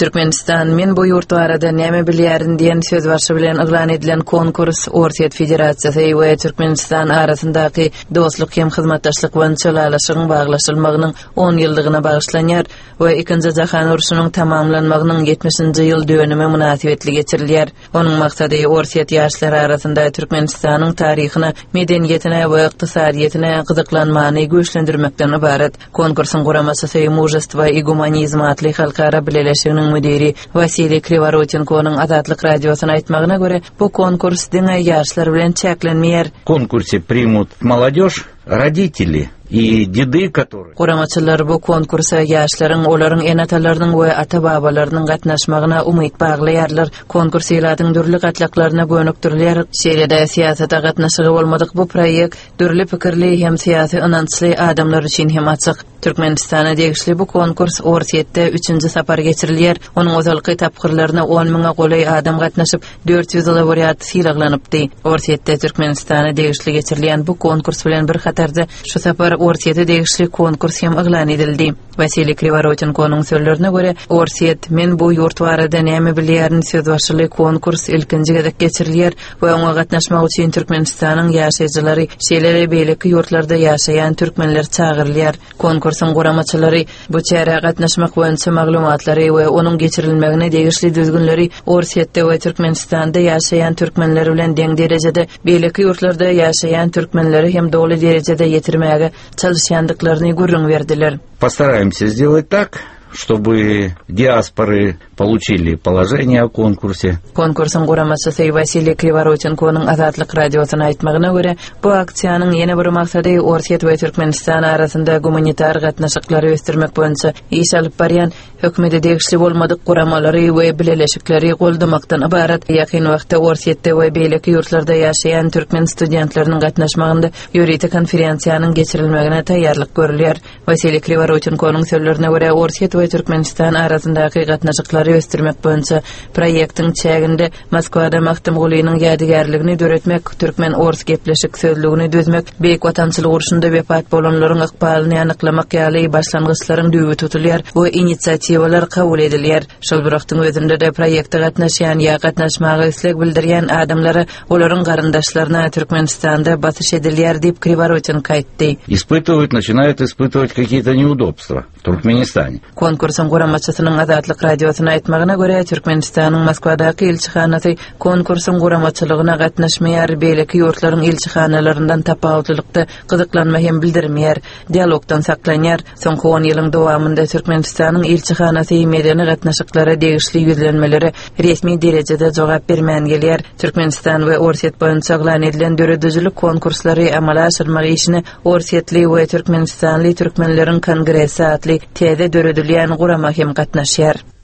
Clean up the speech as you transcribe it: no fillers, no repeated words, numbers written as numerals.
Türkmenistan men bu yurt barada näme bilýärin diýen söz barşy bilen yglan edilen konkurs Orsiýet Federatsiýasy we Türkmenistan arasyndaky dostluk hem hyzmatdaşlyk bilen çylalaşygyň baglaşylmagynyň 10 ýyldygyna bagyşlanýar we 2-nji jahan uruşynyň tamamlanmagynyň 70-nji ýyl dönümi münasibetli geçirilýär. Onuň maksady Orsiýet ýaşlary arasynda Türkmenistanyň taryhyna, medeniýetine we ykdysadyetine gyzyklanmany güýçlendirmekden ibaret. Konkursyň guramasy Mужество и гуманизм atly halkara birleşiginiň müdiri Vasiliy Krivorodchenko'nyň Azatlyk radiosyna aýtmagyna görä, bu konkurs diňe ýaşlar bilen çäklenmeýär. В конкурсе примут молодежь, родители и деды, которые... Guramaçylar bu konkursa ýaşlaryň, olaryň enatalarynyň we ata-babalarynyň gatnaşmagyna umyt baglaýarlar. Konkurs ýyladyň dürli gatlaklaryna gönükdirilýär. Şeýle-de siýasata gatnaşygy bolmadyk bu proýekt dürli pikirli hem siýasy ynançly adamlar üçin hem açyk. Türkmenistana degişli bu konkurs Orsiýetde 3-nji sapar geçirilýär. Onuň özelki tapgyrlaryna 10 000 golay adam gatnaşyp 400 laureat sylaglanypdy. Orsiýetde Türkmenistana degişli geçirilýän bu konkurs bilen bir hatarda şu sapar Orsiýetde degişli konkurs hem yglan edildi. Vasiliy Krivorodchenko'nyň sözlerine görä, Orsiýet men bu yurt barada näme bilýärin söz başly konkurs ilkinji gezek geçirilýär we oňa gatnaşmak üçin Türkmenistanyň ýaşaýjylary, şeýle beýleki ýurtlarda ýaşaýan türkmenler çağırylýar. Konkursyň guramaçylary bu çäre gatnaşmak boýunça maglumatlary we onuň geçirilmegine degişli düzgünleri Orsiýetde we Türkmenistanda ýaşaýan türkmenler bilen deň derejede beýleki ýurtlarda ýaşaýan türkmenleri hem dogly derejede ýetirmäge çalışýandyklaryny görüň berdiler. Постараемся сделать так, чтобы диаспоры получили положение о конкурсе. Konkursyň guramaçysy Vasiliy Krivorodchenko'nyň Azatlyk radiosyna aýtmagyna görä, bu aksiýanyň ýene bir maksady Orsiýet we Türkmenistan arasynda gumanitar gatnaşyklary ösdürmek boýunça iş alyp barýan hökümete degişli bolmadyk guramalary we bileleşikleri goldamakdan ibaret. Ýakyn wagtda Orsiýetde we beýleki ýurtlarda ýaşaýan türkmen studentlarynyň gatnaşmagynda ýöriti konferensiýanyň geçirilmegine taýýarlyk görülýär. Vasiliy Krivorodchenko'nyň sözlerine görä, Orsiýet we Türkmenistan arasyndaky gatnaşyklary ösdürmek boýunça proýektiň çäginde Moskwada Maktam Gulynyň ýadygarligini döretmek, türkmen ors gepleşik sözlügini düzmek, beýik watançylyk uruşunda wepat bolanlaryň ykbalyny ýanyklamak ýaly başlangyçlaryň düýbi tutulýar. Bu inisiatiwalar kabul edilýär. Şol wagtyň özünde de proýekde gatnaşýan ýa gatnaşmagy isleg bildirýän adamlary olaryň garyndaşlaryna Türkmenistanda batyş edilýär diýip Krivorodchenko aýtdy. Начинают испытывать какие-то неудобства в Туркменистане. Konkursyň guramaçysynyň Azatlyk radiosyna aýtmagyna görä, Türkmenistanyň Moskwadaky elçihanasy konkursyň guramaçylygyna gatnaşmaýar, beýleki ýurtlaryň elçihanalarynyň tapawutlykda gyzyklanma hem bildirmeýär, dialogdan saklanýar. Soňky 10 ýylyň dowamında Türkmenistanyň elçihanasy medeni gatnaşyklary degişli ýüzlenmeleri resmi derejede jogap bermän gelýär. Türkmenistan we Orsiýet boýunça yglan edilen döredüjilik konkurslary amala aşyrmak işini Orsiýetli we Türkmenistanly türkmenleriň kongresi atly teze döredilýän gurama hem gatnaşýar.